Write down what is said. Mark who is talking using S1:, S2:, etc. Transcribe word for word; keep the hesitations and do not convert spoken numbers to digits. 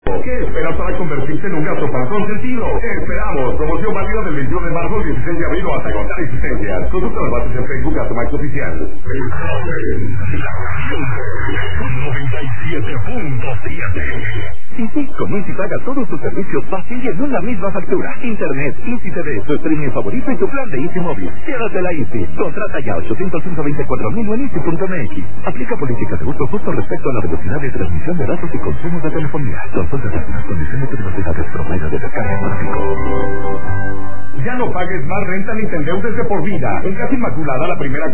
S1: ¿Qué esperas para convertirte en un gasopan consentido? ¡Te esperamos! Promoción válida del veintiuno de marzo al dieciséis de abril hasta agotar existencias. Consulta las bases en Facebook Gasomax Oficial.
S2: noventa y siete punto siete.
S3: Easy comienza y paga todos tus servicios fácil y en una misma factura. Internet, Easy T V, tu streaming favorito y tu plan de Easy Móvil. Quédate la Easy. Contrata ya ocho cero cinco veinticuatro mil en easy punto m x. Aplica políticas de uso justo respecto a la velocidad de transmisión de datos y consumo de telefonía. Consulta las condiciones de privacidad promedio de descarga gráfico.
S1: Ya no pagues más renta ni te endeudes de por vida. En Casa Inmaculada, la primera